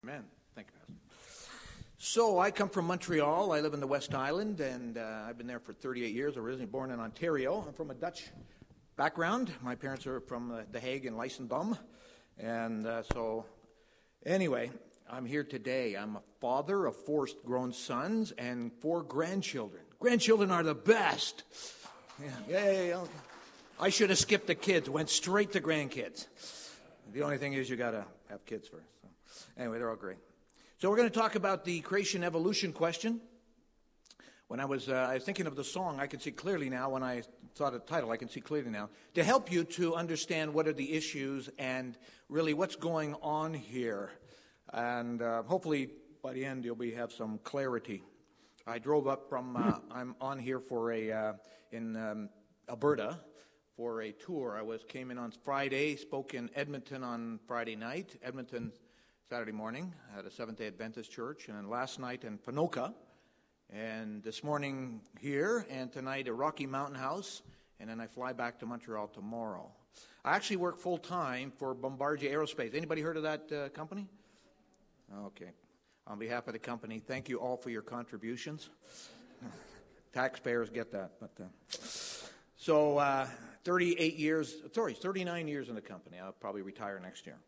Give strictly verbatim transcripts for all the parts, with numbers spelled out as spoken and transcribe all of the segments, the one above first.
Amen. Thank you, Pastor. So I come from Montreal. I live in the West Island, and uh, I've been there for thirty-eight years. Originally born in Ontario. I'm from a Dutch background. My parents are from uh, The Hague and Leisendam. And uh, so, anyway, I'm here today. I'm a father of four grown sons and four grandchildren. Grandchildren are the best. Yeah, yay. I should have skipped the kids, went straight to grandkids. The only thing is you got to have kids first. So. Anyway, they're all great. So we're going to talk about the creation evolution question. When I was, uh, I was thinking of the song, I can see clearly now. When I thought of the title, I can see clearly now. To help you to understand what are the issues and really what's going on here. And uh, hopefully by the end you'll be have some clarity. I drove up from, uh, I'm on here for a, uh, in um, Alberta, for a tour. I was came in on Friday, spoke in Edmonton on Friday night, Edmonton Saturday morning at a Seventh-day Adventist church, and then last night in Ponoka, and this morning here, and tonight at Rocky Mountain House, and then I fly back to Montreal tomorrow. I actually work full-time for Bombardier Aerospace. Anybody heard of that uh, company? Okay. On behalf of the company, thank you all for your contributions. Taxpayers get that. But uh, So uh, thirty-eight years, sorry, thirty-nine years in the company. I'll probably retire next year.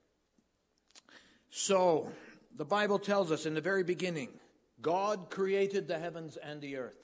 So, the Bible tells us in the very beginning, God created the heavens and the earth.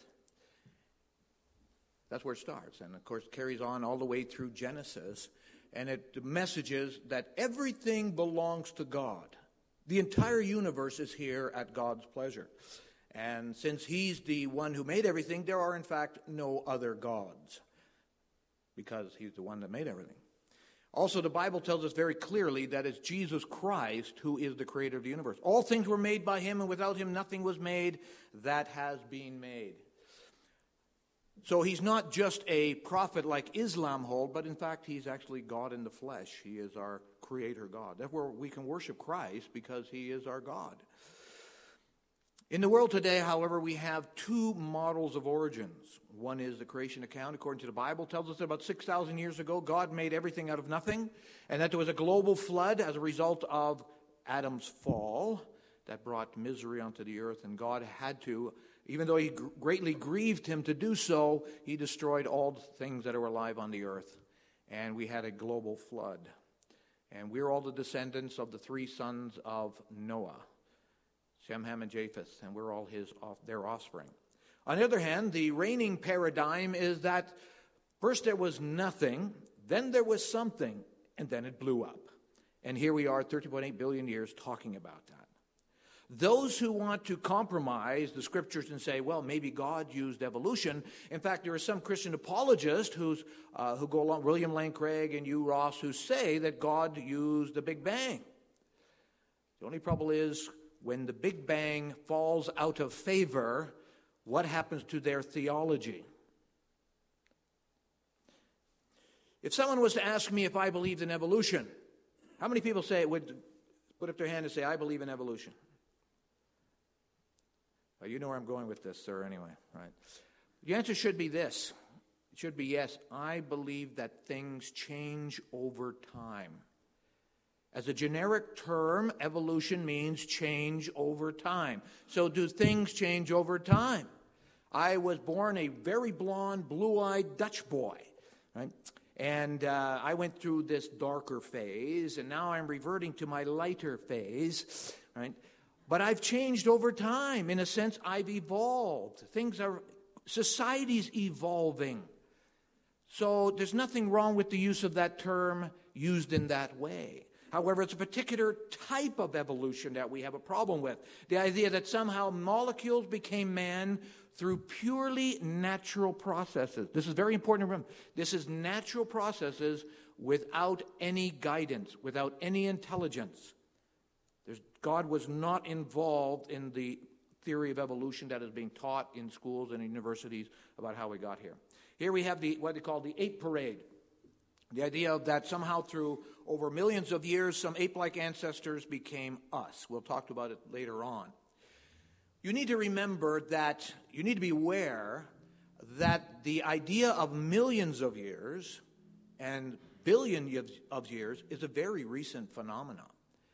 That's where it starts, and of course it carries on all the way through Genesis. And it, the message is that everything belongs to God. The entire universe is here at God's pleasure. And since He's the one who made everything, there are in fact no other gods, because He's the one that made everything. Also, the Bible tells us very clearly that it's Jesus Christ who is the creator of the universe. All things were made by Him, and without Him nothing was made that has been made. So He's not just a prophet like Islam hold, but in fact He's actually God in the flesh. He is our creator God. Therefore we can worship Christ because He is our God. In the world today, however, we have two models of origins. One is the creation account, according to the Bible, tells us that about six thousand years ago, God made everything out of nothing, and that there was a global flood as a result of Adam's fall that brought misery onto the earth, and God had to, even though He greatly grieved Him to do so, He destroyed all the things that are alive on the earth, and we had a global flood. And we're all the descendants of the three sons of Noah, Shem, Ham, and Japheth, and we're all his their offspring. On the other hand, the reigning paradigm is that first there was nothing, then there was something, and then it blew up. And here we are, thirty point eight billion years, talking about that. Those who want to compromise the scriptures and say, well, maybe God used evolution. In fact, there are some Christian apologists who's, uh, who go along, William Lane Craig and Hugh Ross, who say that God used the Big Bang. The only trouble is, when the Big Bang falls out of favor, what happens to their theology? If someone was to ask me if I believed in evolution, how many people say would put up their hand and say, I believe in evolution? Well, you know where I'm going with this, sir, anyway, right? The answer should be this. It should be yes, I believe that things change over time. As a generic term, evolution means change over time. So do things change over time? I was born a very blonde, blue-eyed Dutch boy, right? And uh, I went through this darker phase, and now I'm reverting to my lighter phase, right? But I've changed over time. In a sense, I've evolved. Things are, society's evolving. So there's nothing wrong with the use of that term used in that way. However, it's a particular type of evolution that we have a problem with. The idea that somehow molecules became man through purely natural processes. This is very important to remember. This is natural processes without any guidance, without any intelligence. There's, God was not involved in the theory of evolution that is being taught in schools and universities about how we got here. Here we have the what they call the ape parade. The idea of that somehow through over millions of years, some ape-like ancestors became us. We'll talk about it later on. You need to remember that, you need to be aware that the idea of millions of years and billions of years is a very recent phenomenon.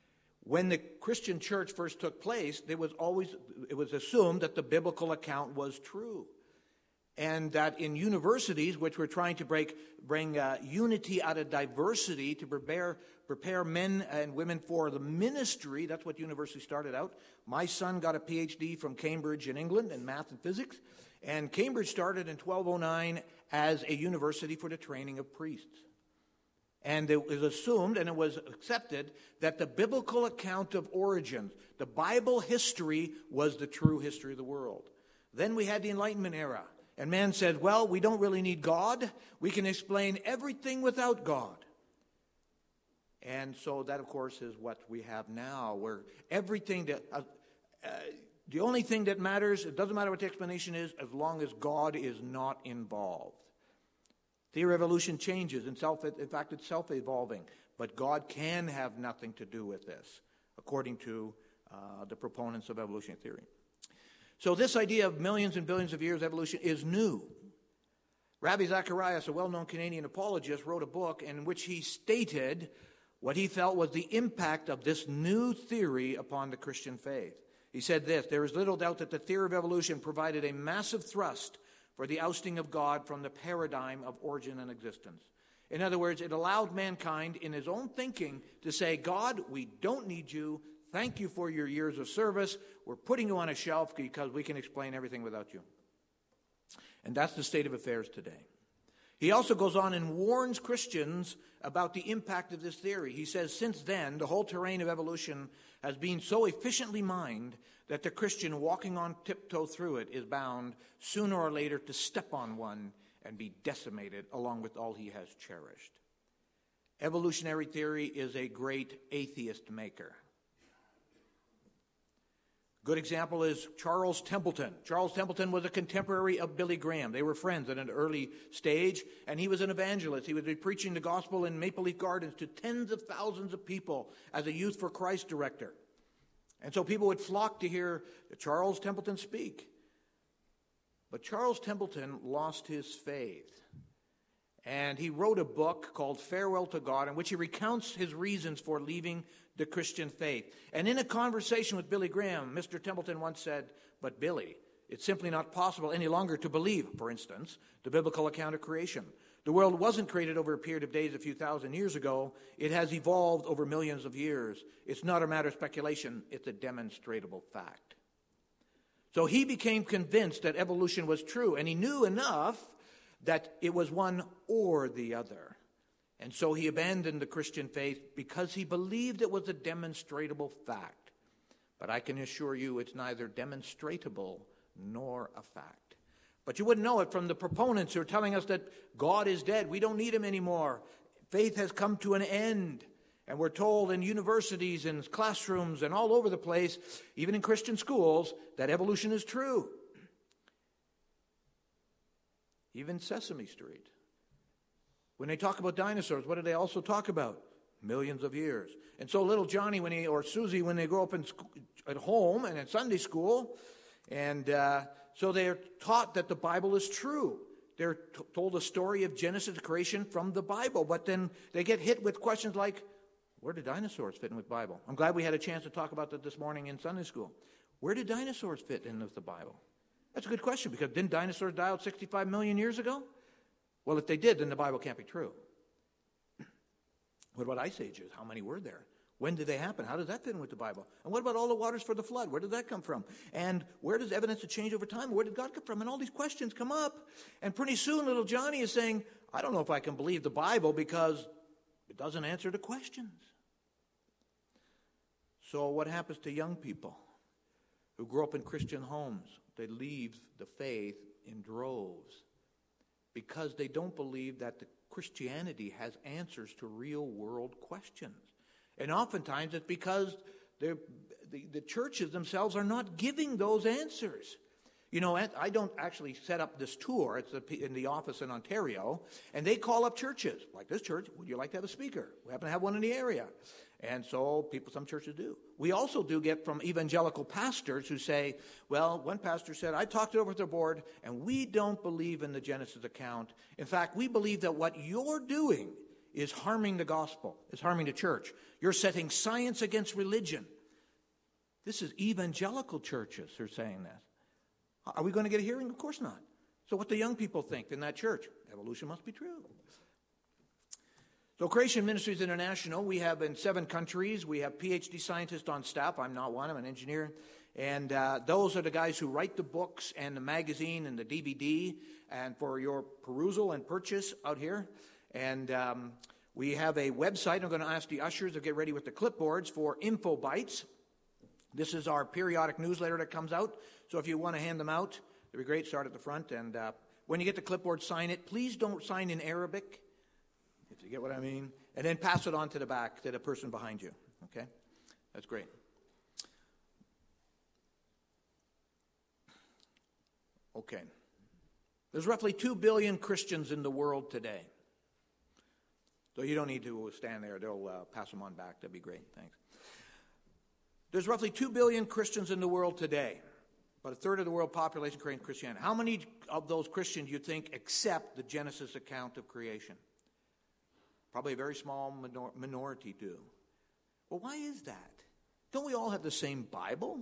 When the Christian church first took place, there was always, it was assumed that the biblical account was true. And that in universities, which were trying to break, bring uh, unity out of diversity to prepare, prepare men and women for the ministry, that's what university started out. My son got a P H D from Cambridge in England in math and physics. And Cambridge started in twelve oh nine as a university for the training of priests. And it was assumed and it was accepted that the biblical account of origins, the Bible history, was the true history of the world. Then we had the Enlightenment era. And man said, well, we don't really need God. We can explain everything without God. And so that, of course, is what we have now, where everything that... Uh, uh, the only thing that matters, it doesn't matter what the explanation is, as long as God is not involved. Theory of evolution changes. In, self, in fact, it's self-evolving. But God can have nothing to do with this, according to uh, the proponents of evolutionary theory. So this idea of millions and billions of years evolution is new. Ravi Zacharias, a well-known Canadian apologist, wrote a book in which he stated what he felt was the impact of this new theory upon the Christian faith. He said this: there is little doubt that the theory of evolution provided a massive thrust for the ousting of God from the paradigm of origin and existence. In other words, it allowed mankind in his own thinking to say, God, we don't need you. Thank you for your years of service. We're putting you on a shelf because we can explain everything without you. And that's the state of affairs today. He also goes on and warns Christians about the impact of this theory. He says, since then, the whole terrain of evolution has been so efficiently mined that the Christian walking on tiptoe through it is bound sooner or later to step on one and be decimated along with all he has cherished. Evolutionary theory is a great atheist maker. Good example is Charles Templeton. Charles Templeton was a contemporary of Billy Graham. They were friends at an early stage, and he was an evangelist. He would be preaching the gospel in Maple Leaf Gardens to tens of thousands of people as a Youth for Christ director. And so people would flock to hear Charles Templeton speak. But Charles Templeton lost his faith. And he wrote a book called Farewell to God, in which he recounts his reasons for leaving the Christian faith. And in a conversation with Billy Graham, Mister Templeton once said, but Billy, it's simply not possible any longer to believe, for instance, the biblical account of creation. The world wasn't created over a period of days a few thousand years ago. It has evolved over millions of years. It's not a matter of speculation. It's a demonstrable fact. So he became convinced that evolution was true, and he knew enough that it was one or the other. And so he abandoned the Christian faith because he believed it was a demonstrable fact. But I can assure you it's neither demonstratable nor a fact. But you wouldn't know it from the proponents who are telling us that God is dead. We don't need him anymore. Faith has come to an end. And we're told in universities and classrooms and all over the place, even in Christian schools, that evolution is true. Even Sesame Street. When they talk about dinosaurs, what do they also talk about? Millions of years. And so little Johnny when he, or Susie, when they grow up in school, at home and in Sunday school, and uh, so they're taught that the Bible is true. They're t- told a story of Genesis creation from the Bible, but then they get hit with questions like, where do dinosaurs fit in with the Bible? I'm glad we had a chance to talk about that this morning in Sunday school. Where do dinosaurs fit in with the Bible? That's a good question, because didn't dinosaurs die out sixty-five million years ago? Well, if they did, then the Bible can't be true. What about ice ages? How many were there? When did they happen? How does that fit in with the Bible? And what about all the waters for the flood? Where did that come from? And where does evidence of change over time? Where did God come from? And all these questions come up. And pretty soon little Johnny is saying, I don't know if I can believe the Bible because it doesn't answer the questions. So what happens to young people who grow up in Christian homes? They leave the faith in droves because they don't believe that the Christianity has answers to real world questions. And oftentimes it's because the, the churches themselves are not giving those answers. You know, I don't actually set up this tour. It's in the office in Ontario, and they call up churches, like this church, would you like to have a speaker? We happen to have one in the area. And so people, some churches do. We also do get from evangelical pastors who say, well, one pastor said, I talked it over with the board, and we don't believe in the Genesis account. In fact, we believe that what you're doing is harming the gospel, is harming the church. You're setting science against religion. This is evangelical churches who are saying that. Are we going to get a hearing? Of course not. So what do young people think in that church? Evolution must be true. So Creation Ministries International, we have in seven countries. We have P H D scientists on staff. I'm not one. I'm an engineer. And uh, those are the guys who write the books and the magazine and the D V D and for your perusal and purchase out here. And um, we have a website. I'm going to ask the ushers to get ready with the clipboards for Info Bites. This is our periodic newsletter that comes out. So if you want to hand them out, it'd be great. Start at the front. And uh, when you get the clipboard, sign it. Please don't sign in Arabic, if you get what I mean. And then pass it on to the back, to the person behind you. Okay? That's great. Okay. There's roughly two billion Christians in the world today. So you don't need to stand there. They'll uh, pass them on back. That'd be great. Thanks. There's roughly two billion Christians in the world today. About a third of the world population claims Christianity. How many of those Christians do you think accept the Genesis account of creation? Probably a very small minor- minority do. Well, why is that? Don't we all have the same Bible?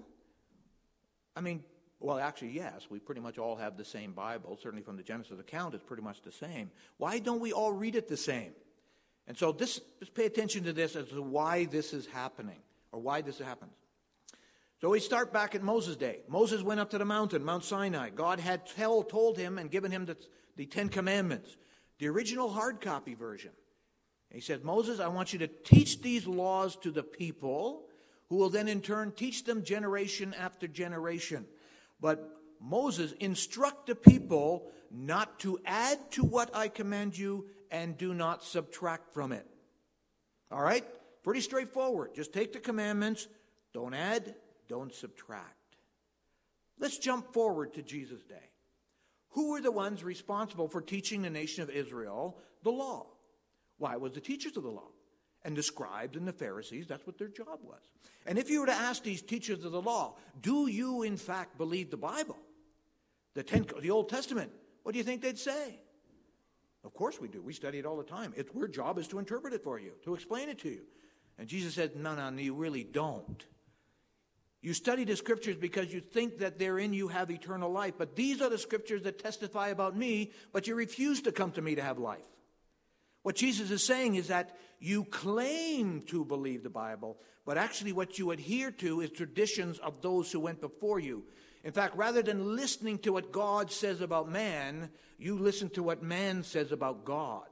I mean, well, actually, yes, we pretty much all have the same Bible. Certainly from the Genesis account, it's pretty much the same. Why don't we all read it the same? And so this, just pay attention to this as to why this is happening, or why this happens. So we start back at Moses' day. Moses went up to the mountain, Mount Sinai. God had tell, told him and given him the, the Ten Commandments, the original hard copy version. And he said, Moses, I want you to teach these laws to the people, who will then in turn teach them generation after generation. But Moses, instruct the people not to add to what I command you and do not subtract from it. All right? Pretty straightforward. Just take the commandments, don't add, don't subtract. Let's jump forward to Jesus' day. Who were the ones responsible for teaching the nation of Israel the law? Why, it was the teachers of the law. And the scribes and the Pharisees, that's what their job was. And if you were to ask these teachers of the law, do you in fact believe the Bible? The, Ten, the Old Testament, what do you think they'd say? Of course we do. We study it all the time. It's, our job is to interpret it for you, to explain it to you. And Jesus said, no, no, no, you really don't. You study the scriptures because you think that therein you have eternal life. But these are the scriptures that testify about me, but you refuse to come to me to have life. What Jesus is saying is that you claim to believe the Bible, but actually what you adhere to is traditions of those who went before you. In fact, rather than listening to what God says about man, you listen to what man says about God.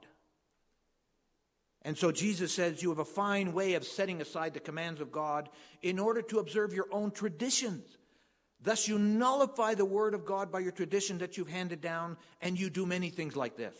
And so Jesus says you have a fine way of setting aside the commands of God in order to observe your own traditions. Thus you nullify the word of God by your tradition that you've handed down, and you do many things like this.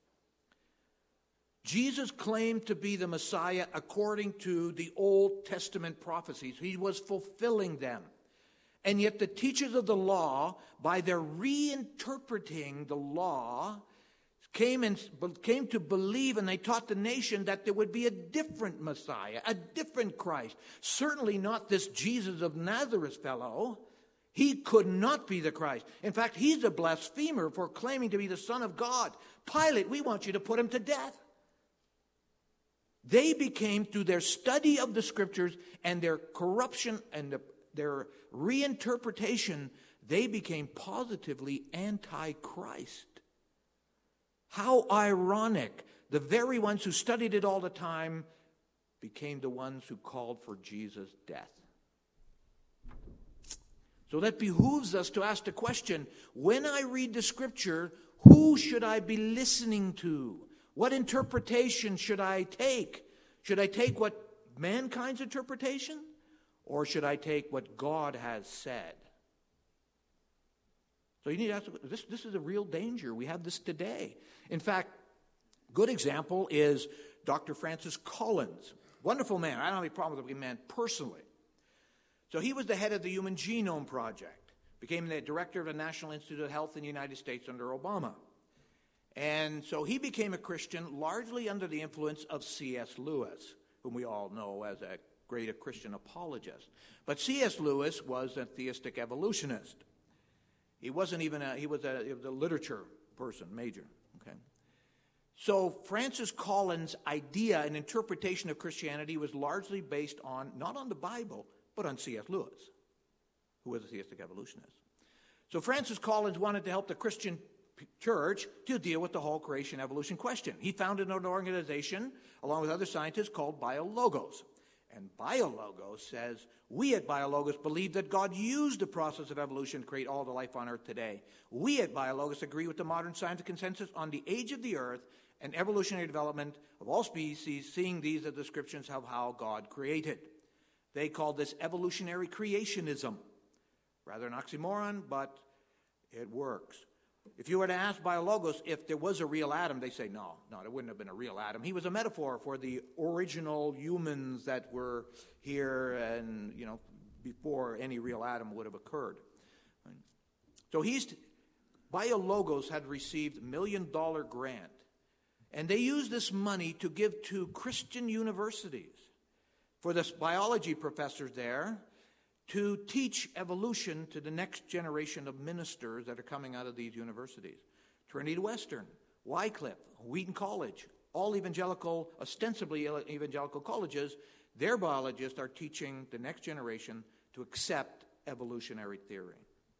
Jesus claimed to be the Messiah according to the Old Testament prophecies. He was fulfilling them. And yet the teachers of the law, by their reinterpreting the law, came and came to believe, and they taught the nation that there would be a different Messiah, a different Christ. Certainly not this Jesus of Nazareth fellow. He could not be the Christ. In fact, he's a blasphemer for claiming to be the Son of God. Pilate, we want you to put him to death. They became, through their study of the scriptures and their corruption and the, their reinterpretation, they became positively anti-Christ. How ironic. The very ones who studied it all the time became the ones who called for Jesus' death. So that behooves us to ask the question, when I read the scripture, who should I be listening to? What interpretation should I take? Should I take what mankind's interpretation? Or should I take what God has said? So you need to ask, this, this is a real danger. We have this today. In fact, good example is Doctor Francis Collins. Wonderful man. I don't have any problem with the man personally. So he was the head of the Human Genome Project. Became the director of the National Institute of Health in the United States under Obama. And so he became a Christian largely under the influence of C S Lewis, whom we all know as a great Christian apologist. But C S Lewis was a theistic evolutionist. He wasn't even a, he was a, he was a literature person, major, okay? So Francis Collins' idea and interpretation of Christianity was largely based on, not on the Bible, but on C S Lewis, who was a theistic evolutionist. So Francis Collins wanted to help the Christian church to deal with the whole creation evolution question. He founded an organization, along with other scientists, called BioLogos. And BioLogos says, we at BioLogos believe that God used the process of evolution to create all the life on earth today. We at BioLogos agree with the modern scientific consensus on the age of the earth and evolutionary development of all species, seeing these as descriptions of how God created. They call this evolutionary creationism. Rather an oxymoron, but it works. If you were to ask BioLogos if there was a real Adam, they say, no, no, there wouldn't have been a real Adam. He was a metaphor for the original humans that were here and, you know, before any real Adam would have occurred. So he's, BioLogos had received a million dollar grant, and they used this money to give to Christian universities for the biology professors there to teach evolution to the next generation of ministers that are coming out of these universities. Trinity Western, Wycliffe, Wheaton College, all evangelical, ostensibly evangelical colleges, their biologists are teaching the next generation to accept evolutionary theory.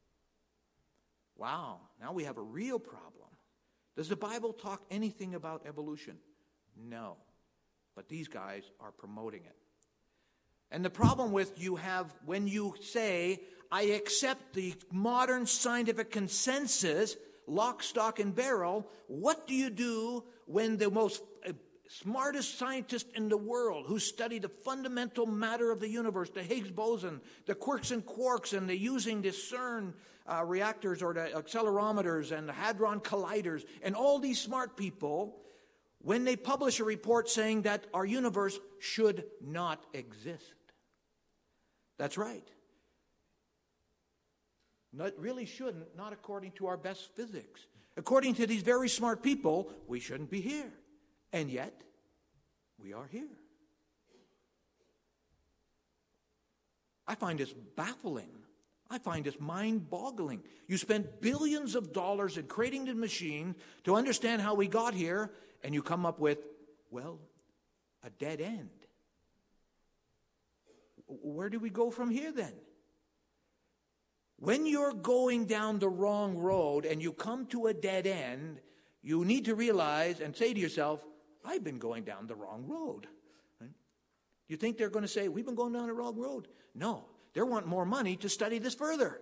Wow, now we have a real problem. Does the Bible talk anything about evolution? No, but these guys are promoting it. And the problem with you have, when you say, I accept the modern scientific consensus, lock, stock, and barrel, what do you do when the most uh, smartest scientist in the world who study the fundamental matter of the universe, the Higgs boson, the quirks and quarks, and the using the CERN uh, reactors or the accelerometers and the hadron colliders, and all these smart people, when they publish a report saying that our universe should not exist? That's right. It really shouldn't, not according to our best physics. According to these very smart people, we shouldn't be here. And yet, we are here. I find this baffling. I find this mind-boggling. You spend billions of dollars in creating the machine to understand how we got here, and you come up with, well, a dead end. Where do we go from here then? When you're going down the wrong road and you come to a dead end, you need to realize and say to yourself, I've been going down the wrong road. Right? You think they're going to say, we've been going down the wrong road? No, they want more money to study this further.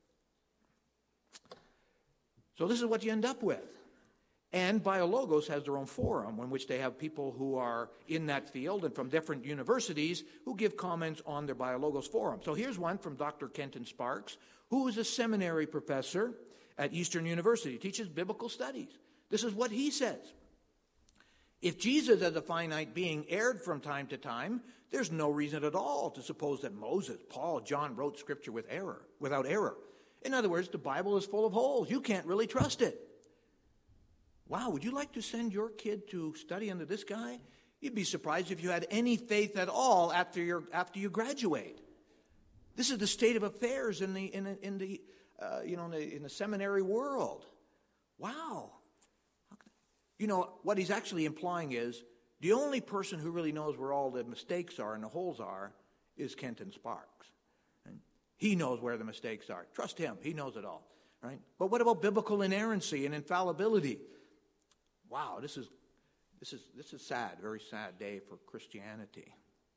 So this is what you end up with. And BioLogos has their own forum in which they have people who are in that field and from different universities who give comments on their BioLogos forum. So here's one from Doctor Kenton Sparks, who is a seminary professor at Eastern University, he teaches biblical studies. This is what he says. If Jesus as a finite being erred from time to time, there's no reason at all to suppose that Moses, Paul, John wrote Scripture with error, without error. In other words, the Bible is full of holes. You can't really trust it. Wow, would you like to send your kid to study under this guy? You'd be surprised if you had any faith at all after you after you graduate. This is the state of affairs in the in, in the uh, you know in the, in the seminary world. Wow. You know what he's actually implying is the only person who really knows where all the mistakes are and the holes are is Kenton Sparks. And he knows where the mistakes are. Trust him; he knows it all. Right? But what about biblical inerrancy and infallibility? Wow, this is this is this is sad, very sad day for Christianity.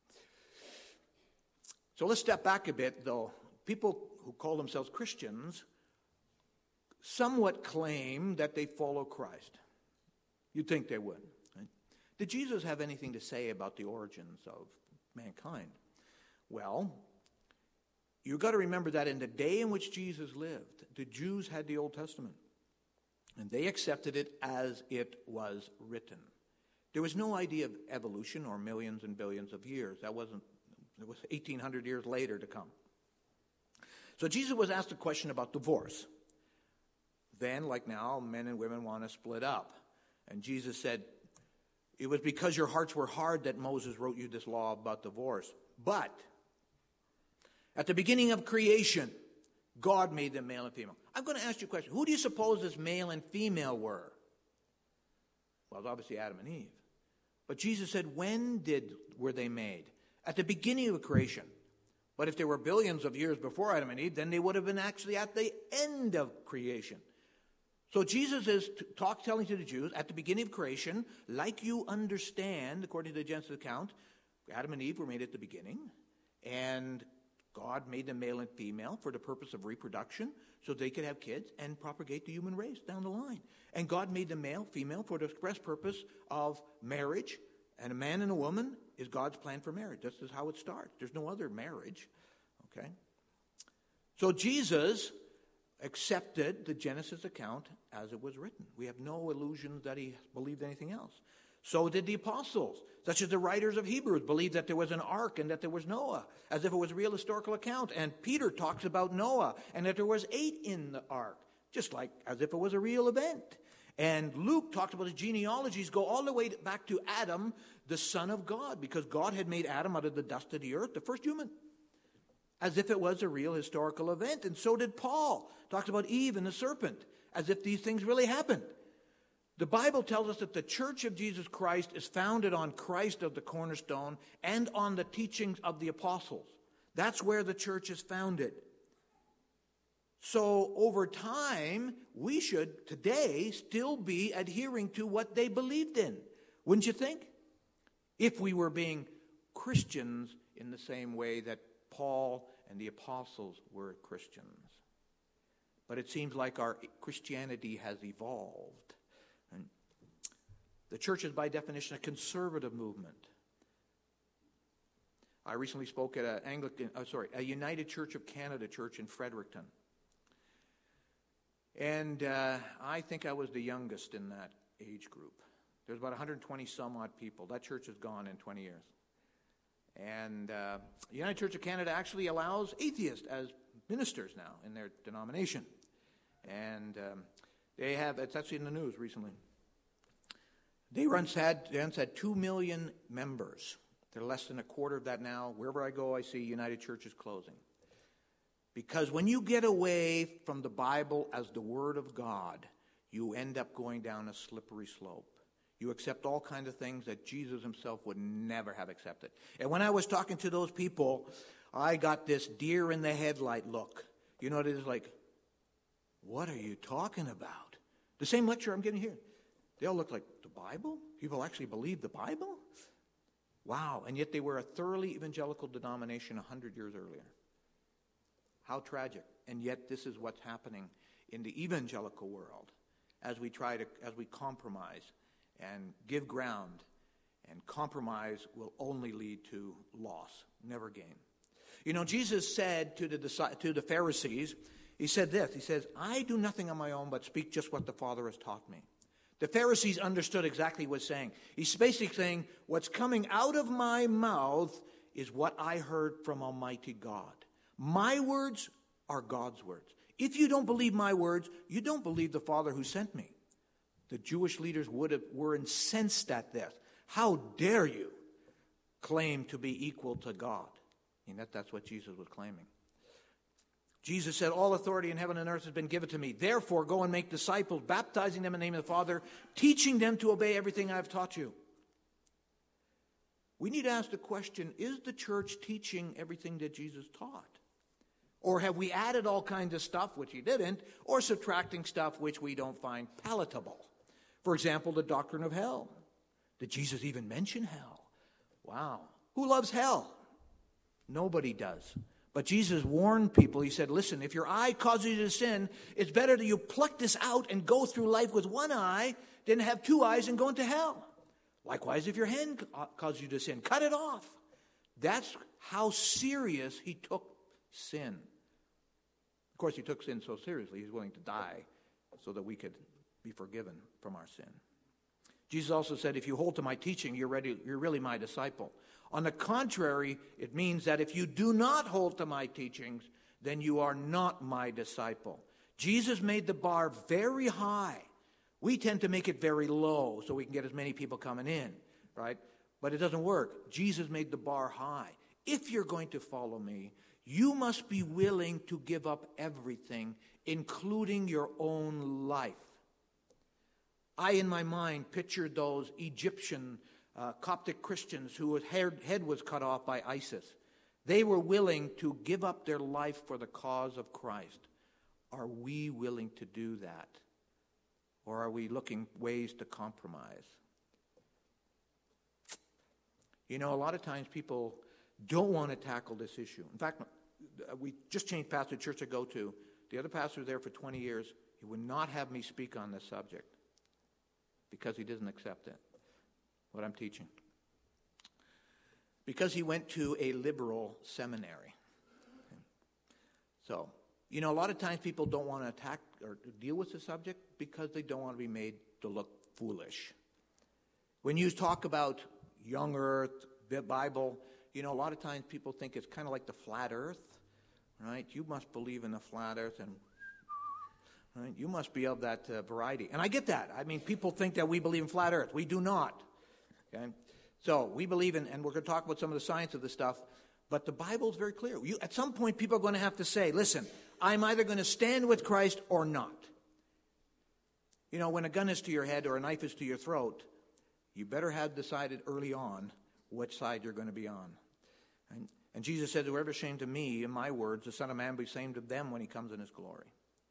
So let's step back a bit, though. People who call themselves Christians somewhat claim that they follow Christ. You'd think they would. Right? Did Jesus have anything to say about the origins of mankind? Well, you've got to remember that in the day in which Jesus lived, the Jews had the Old Testament. And they accepted it as it was written. There was no idea of evolution or millions and billions of years. That wasn't, it was eighteen hundred years later to come. So Jesus was asked a question about divorce. Then, like now, men and women want to split up. And Jesus said, it was because your hearts were hard that Moses wrote you this law about divorce. But at the beginning of creation, God made them male and female. I'm going to ask you a question. Who do you suppose this male and female were? Well, it's obviously Adam and Eve. But Jesus said, when did were they made? At the beginning of creation. But if there were billions of years before Adam and Eve, then they would have been actually at the end of creation. So Jesus is talk, telling to the Jews, at the beginning of creation, like you understand, according to the Genesis account, Adam and Eve were made at the beginning, and God made them male and female for the purpose of reproduction, so they could have kids and propagate the human race down the line. And God made them male, female, for the express purpose of marriage, and a man and a woman is God's plan for marriage. This is how it starts. There's no other marriage, okay? So Jesus accepted the Genesis account as it was written. We have no illusions that he believed anything else. So did the apostles, such as the writers of Hebrews, believed that there was an ark and that there was Noah, as if it was a real historical account. And Peter talks about Noah and that there was eight in the ark, just like as if it was a real event. And Luke talks about the genealogies go all the way back to Adam, the son of God, because God had made Adam out of the dust of the earth, the first human, as if it was a real historical event. And so did Paul. Talks about Eve and the serpent, as if these things really happened. The Bible tells us that the church of Jesus Christ is founded on Christ of the cornerstone and on the teachings of the apostles. That's where the church is founded. So over time, we should today still be adhering to what they believed in. Wouldn't you think? If we were being Christians in the same way that Paul and the apostles were Christians. But it seems like our Christianity has evolved. And the church is by definition a conservative movement. I recently spoke at a Anglican, uh, sorry, a United Church of Canada church in Fredericton. And uh, I think I was the youngest in that age group. There's about one hundred twenty some odd people. That church is gone in twenty years. And uh, the United Church of Canada actually allows atheists as ministers now in their denomination. And um, they have, it's actually in the news recently. They once had, they once had two million members. They're less than a quarter of that now. Wherever I go, I see United Churches closing. Because when you get away from the Bible as the Word of God, you end up going down a slippery slope. You accept all kinds of things that Jesus himself would never have accepted. And when I was talking to those people, I got this deer in the headlight look. You know what it is like? What are you talking about? The same lecture I'm getting here. They all look like, the Bible? People actually believe the Bible? Wow. And yet they were a thoroughly evangelical denomination one hundred years earlier. How tragic. And yet this is what's happening in the evangelical world as we try to, as we compromise and give ground, and compromise will only lead to loss, never gain. You know, Jesus said to the to the Pharisees, he said this, he says, I do nothing on my own but speak just what the Father has taught me. The Pharisees understood exactly what he was saying. He's basically saying, what's coming out of my mouth is what I heard from Almighty God. My words are God's words. If you don't believe my words, you don't believe the Father who sent me. The Jewish leaders would have, were incensed at this. How dare you claim to be equal to God? And that, that's what Jesus was claiming. Jesus said, all authority in heaven and earth has been given to me. Therefore, go and make disciples, baptizing them in the name of the Father, teaching them to obey everything I have taught you. We need to ask the question, is the church teaching everything that Jesus taught? Or have we added all kinds of stuff, which he didn't, or subtracting stuff which we don't find palatable? For example, the doctrine of hell. Did Jesus even mention hell? Wow. Who loves hell? Nobody does. But Jesus warned people. He said, listen, if your eye causes you to sin, it's better that you pluck this out and go through life with one eye than have two eyes and go into hell. Likewise, if your hand causes you to sin, cut it off. That's how serious he took sin. Of course, he took sin so seriously, he's willing to die so that we could be forgiven from our sin. Jesus also said, if you hold to my teaching, you're, ready, you're really my disciple. On the contrary, it means that if you do not hold to my teachings, then you are not my disciple. Jesus made the bar very high. We tend to make it very low so we can get as many people coming in, right? But it doesn't work. Jesus made the bar high. If you're going to follow me, you must be willing to give up everything, including your own life. I, in my mind, pictured those Egyptian uh, Coptic Christians whose head was cut off by ISIS. They were willing to give up their life for the cause of Christ. Are we willing to do that? Or are we looking ways to compromise? You know, a lot of times people don't want to tackle this issue. In fact, we just changed pastor the church I go to. The other pastor was there for twenty years. He would not have me speak on this subject because he doesn't accept it, what I'm teaching. Because he went to a liberal seminary. So, you know, a lot of times people don't want to attack or deal with the subject because they don't want to be made to look foolish. When you talk about young earth, the Bible, you know, a lot of times people think it's kind of like the flat earth, right? You must believe in the flat earth, and right, you must be of that uh, variety. And I get that. I mean, people think that we believe in flat earth. We do not. Okay? So we believe in, and we're going to talk about some of the science of this stuff, but the Bible is very clear. You, at some point, people are going to have to say, listen, I'm either going to stand with Christ or not. You know, when a gun is to your head or a knife is to your throat, you better have decided early on which side you're going to be on. And, and Jesus said, whoever is ashamed of me and my words, the Son of Man will be ashamed of them when he comes in his glory.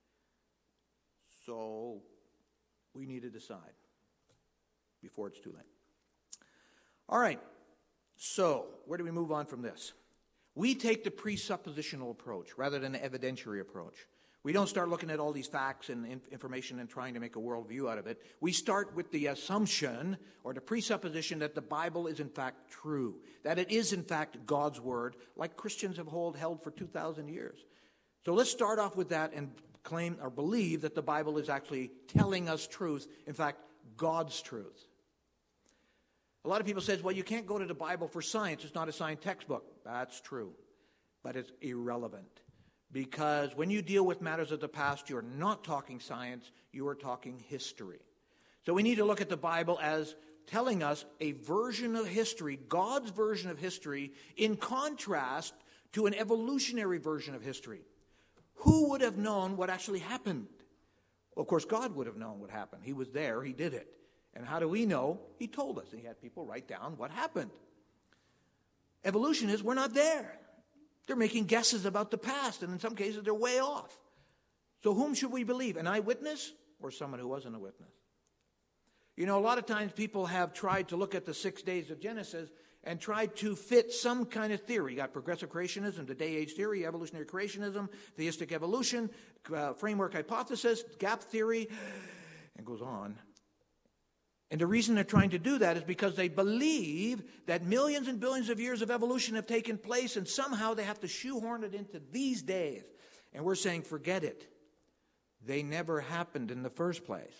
So we need to decide before it's too late. All right. So where do we move on from this? We take the presuppositional approach rather than the evidentiary approach. We don't start looking at all these facts and information and trying to make a worldview out of it. We start with the assumption or the presupposition that the Bible is in fact true, that it is in fact God's word, like Christians have hold, held for two thousand years. So let's start off with that and claim or believe that the Bible is actually telling us truth, in fact, God's truth. A lot of people say, well, you can't go to the Bible for science. It's not a science textbook. That's true, but it's irrelevant. Because when you deal with matters of the past, you're not talking science, you are talking history. So we need to look at the Bible as telling us a version of history, God's version of history, in contrast to an evolutionary version of history. Who would have known what actually happened? Well, of course, God would have known what happened. He was there, he did it. And how do we know? He told us. He had people write down what happened. Evolutionists, we're not there. They're making guesses about the past, and in some cases they're way off. So whom should we believe? An eyewitness or someone who wasn't a witness? You know, a lot of times people have tried to look at the six days of Genesis and tried to fit some kind of theory. You got progressive creationism, the day-age theory, evolutionary creationism, theistic evolution, uh, framework hypothesis, gap theory, and goes on. And the reason they're trying to do that is because they believe that millions and billions of years of evolution have taken place, and somehow they have to shoehorn it into these days. And we're saying, forget it. They never happened in the first place.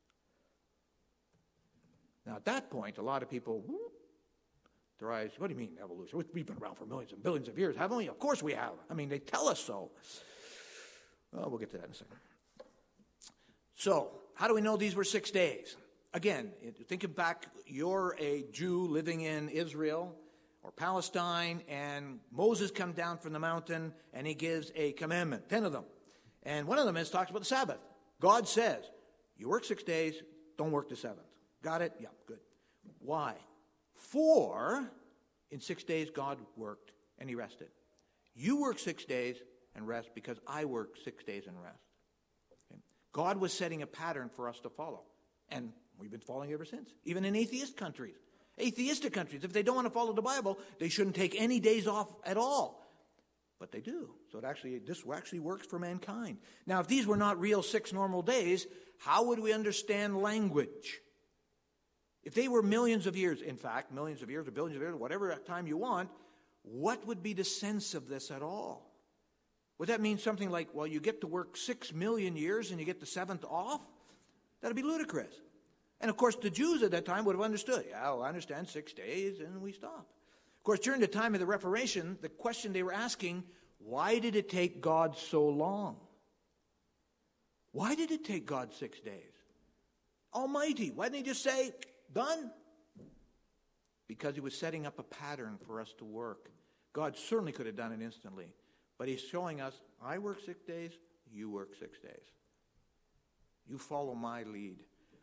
Now, at that point, a lot of people, whoop, their eyes, what do you mean evolution? We've been around for millions and billions of years, haven't we? Of course we have. I mean, they tell us so. Well, we'll get to that in a second. So, how do we know these were six days? Again, thinking back, you're a Jew living in Israel or Palestine, and Moses comes down from the mountain, and he gives a commandment, ten of them. And one of them is talks about the Sabbath. God says, you work six days, don't work the seventh. Got it? Yeah, good. Why? For in six days God worked, and he rested. You work six days and rest because I work six days and rest. Okay? God was setting a pattern for us to follow. And we've been following ever since. Even in atheist countries. Atheistic countries, if they don't want to follow the Bible, they shouldn't take any days off at all. But they do. So it actually, this actually works for mankind. Now, if these were not real six normal days, how would we understand language? If they were millions of years, in fact, millions of years or billions of years, whatever time you want, what would be the sense of this at all? Would that mean something like, well, you get to work six million years and you get the seventh off? That'd be ludicrous. And of course, the Jews at that time would have understood. Yeah, well, I understand six days and we stop. Of course, during the time of the Reformation, the question they were asking, why did it take God so long? Why did it take God six days? Almighty, why didn't he just say, done? Because he was setting up a pattern for us to work. God certainly could have done it instantly. But he's showing us, I work six days, you work six days. You follow my lead.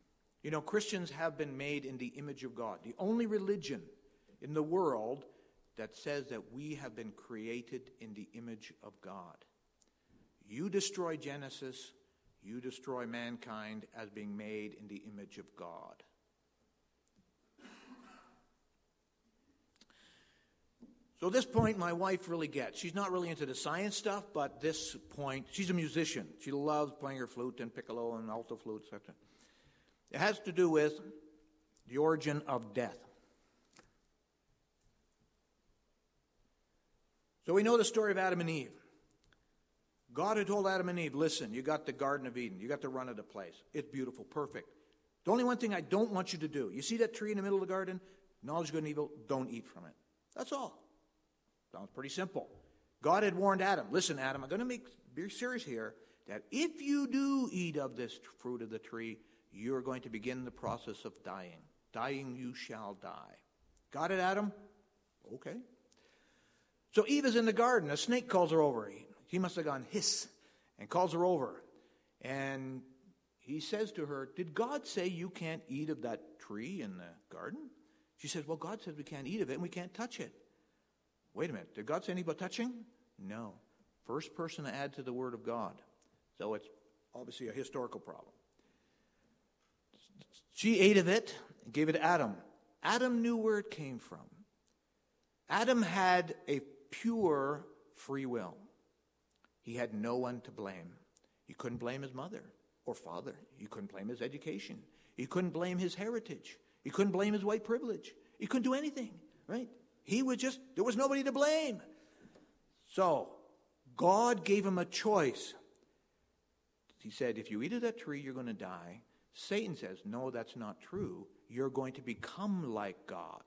You know, Christians have been made in the image of God. The only religion in the world that says that we have been created in the image of God. You destroy Genesis, you destroy mankind as being made in the image of God. So this point my wife really gets. She's not really into the science stuff, but this point, she's a musician. She loves playing her flute and piccolo and alto flute, et cetera. It has to do with the origin of death. So we know the story of Adam and Eve. God had told Adam and Eve, listen, you got the Garden of Eden. You got the run of the place. It's beautiful, perfect. The only one thing I don't want you to do, you see that tree in the middle of the garden? Knowledge of good and evil, don't eat from it. That's all. Sounds pretty simple. God had warned Adam, listen, Adam, I'm going to make, be serious here, that if you do eat of this fruit of the tree, you're going to begin the process of dying. Dying you shall die. Got it, Adam? Okay. So Eve is in the garden. A snake calls her over. He, he must have gone hiss and calls her over. And he says to her, did God say you can't eat of that tree in the garden? She says, well, God says we can't eat of it and we can't touch it. Wait a minute. Did God say anything about touching? No. First person to add to the word of God. So it's obviously a historical problem. She ate of it and gave it to Adam. Adam knew where it came from. Adam had a pure free will. He had no one to blame. He couldn't blame his mother or father. He couldn't blame his education. He couldn't blame his heritage. He couldn't blame his white privilege. He couldn't do anything, right? He was just, there was nobody to blame. So, God gave him a choice. He said, if you eat of that tree, you're going to die. Satan says, no, that's not true. You're going to become like God.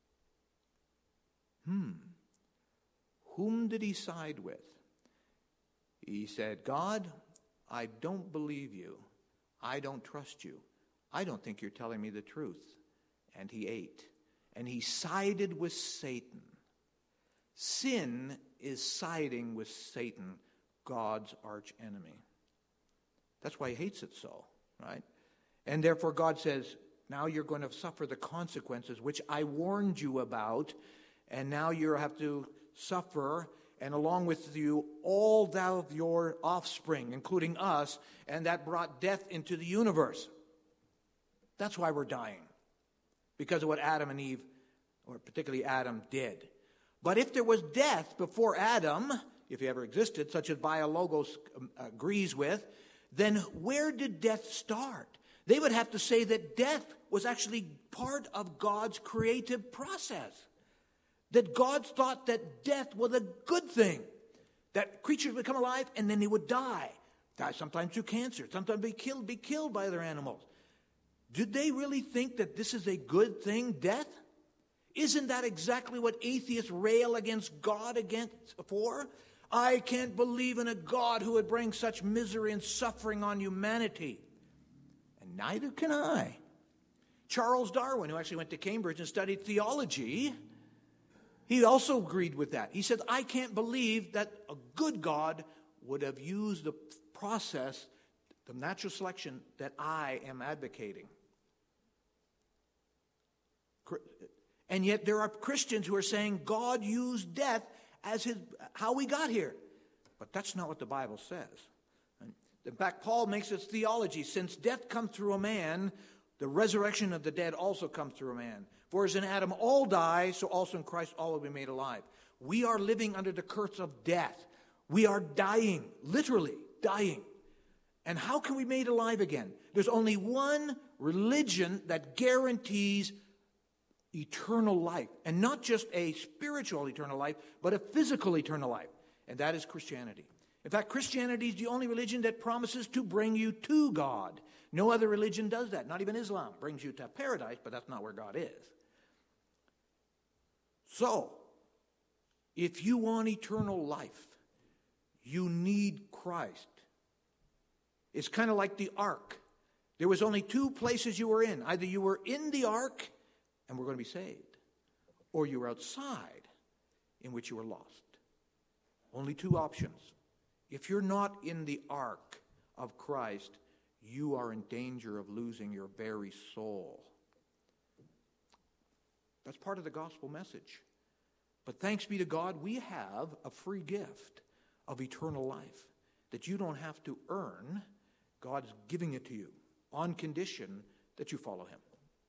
Hmm. Whom did he side with? He said, God, I don't believe you. I don't trust you. I don't think you're telling me the truth. And he ate. And he sided with Satan. Sin is siding with Satan, God's arch enemy. That's why he hates it so, right? And therefore God says, now you're going to suffer the consequences, which I warned you about, and now you have to suffer, and along with you, all thou of your offspring, including us, and that brought death into the universe. That's why we're dying, because of what Adam and Eve, or particularly Adam, did. But if there was death before Adam, if he ever existed, such as Biologos agrees with, then where did death start? They would have to say that death was actually part of God's creative process. That God thought that death was a good thing. That creatures would come alive and then they would die. Die sometimes through cancer. Sometimes be killed, be killed by other animals. Did they really think that this is a good thing, death? Isn't that exactly what atheists rail against God against for? I can't believe in a God who would bring such misery and suffering on humanity. And neither can I. Charles Darwin, who actually went to Cambridge and studied theology, he also agreed with that. He said, I can't believe that a good God would have used the process, the natural selection that I am advocating. And yet there are Christians who are saying God used death as his, how we got here. But that's not what the Bible says. In fact, Paul makes his theology, since death comes through a man, the resurrection of the dead also comes through a man. For as in Adam all die, so also in Christ all will be made alive. We are living under the curse of death. We are dying, literally dying. And how can we be made alive again? There's only one religion that guarantees eternal life. And not just a spiritual eternal life, but a physical eternal life. And that is Christianity. In fact, Christianity is the only religion that promises to bring you to God. No other religion does that. Not even Islam brings you to paradise, but that's not where God is. So, if you want eternal life, you need Christ. It's kind of like the ark. There was only two places you were in. Either you were in the ark and were going to be saved, or you were outside in which you were lost. Only two options. If you're not in the ark of Christ, you are in danger of losing your very soul. That's part of the gospel message. But thanks be to God, we have a free gift of eternal life that you don't have to earn. God's giving it to you on condition that you follow him.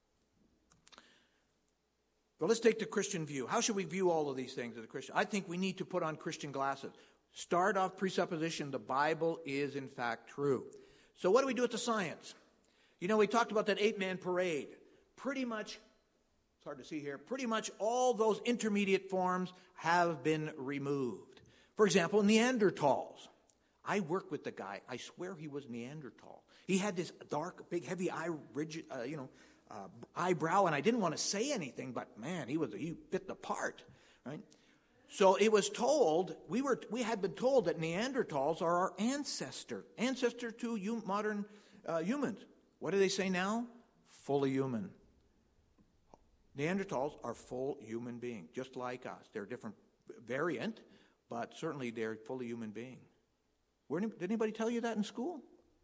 But let's take the Christian view. How should we view all of these things as a Christian? I think we need to put on Christian glasses. Start off presupposition, the Bible is in fact true. So what do we do with the science? You know, we talked about that eight-man parade. Pretty much, it's hard to see here, pretty much all those intermediate forms have been removed. For example, Neanderthals. I worked with the guy. I swear he was Neanderthal. He had this dark, big, heavy eye, rigid, uh, you know, uh, eyebrow, and I didn't want to say anything, but man, he was he fit the part, right? So it was told we were we had been told that Neanderthals are our ancestor, ancestor to you, modern uh, humans. What do they say now? Fully human. Neanderthals are full human beings, just like us. They're a different variant, but certainly they're fully human being. Were any, did anybody tell you that in school?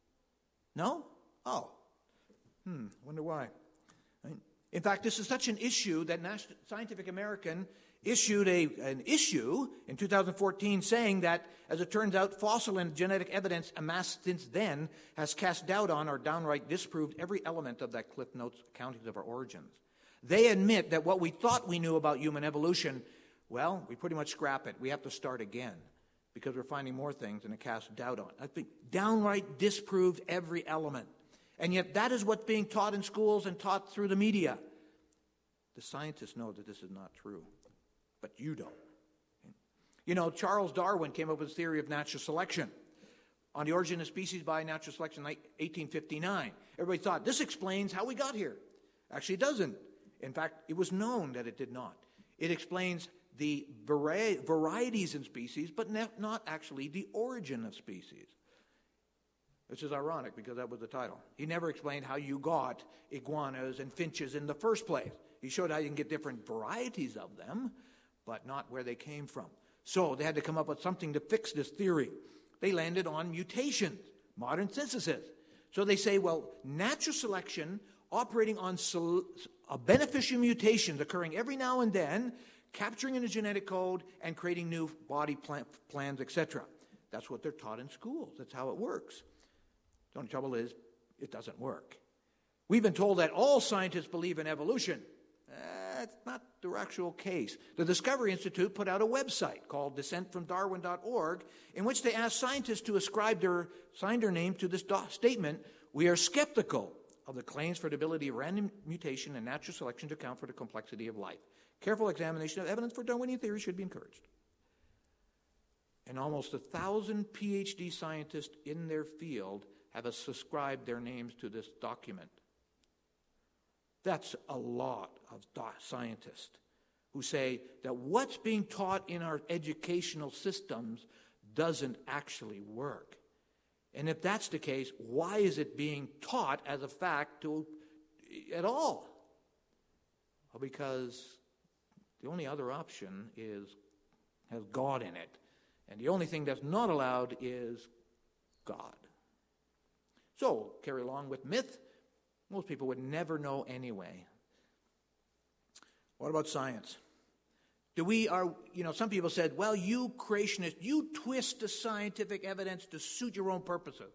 No? Oh. Hmm, wonder why. Right? In fact, this is such an issue that National, Scientific American issued a, an issue in two thousand fourteen saying that, as it turns out, fossil and genetic evidence amassed since then has cast doubt on or downright disproved every element of that Cliff Notes accountings of our origins. They admit that what we thought we knew about human evolution, well, we pretty much scrap it. We have to start again because we're finding more things and it casts doubt on. I think downright disproved every element. And yet that is what's being taught in schools and taught through the media. The scientists know that this is not true, but you don't. You know, Charles Darwin came up with his theory of natural selection on the origin of species by natural selection in eighteen fifty-nine. Everybody thought, this explains how we got here. Actually, it doesn't. In fact, it was known that it did not. It explains the vari- varieties in species, but ne- not actually the origin of species. Which is ironic because that was the title. He never explained how you got iguanas and finches in the first place. He showed how you can get different varieties of them, but not where they came from. So they had to come up with something to fix this theory. They landed on mutations, modern synthesis. So they say, well, natural selection operating on sol- a beneficial mutations occurring every now and then, capturing in a genetic code and creating new body plan- plans, et cetera. That's what they're taught in schools. That's how it works. The only trouble is, it doesn't work. We've been told that all scientists believe in evolution. That's not the actual case. The Discovery Institute put out a website called descent from darwin dot org in which they asked scientists to ascribe their, sign their name to this do- statement, we are skeptical of the claims for the ability of random mutation and natural selection to account for the complexity of life. Careful examination of evidence for Darwinian theory should be encouraged. And almost a thousand P H D scientists in their field have subscribed their names to this document. That's a lot of scientists who say that what's being taught in our educational systems doesn't actually work. And if that's the case, why is it being taught as a fact to, at all? Well, because the only other option is has God in it. And the only thing that's not allowed is God. So, carry along with myth. Most people would never know anyway. What about science? Do we are, you know, some people said, well, you creationists, you twist the scientific evidence to suit your own purposes.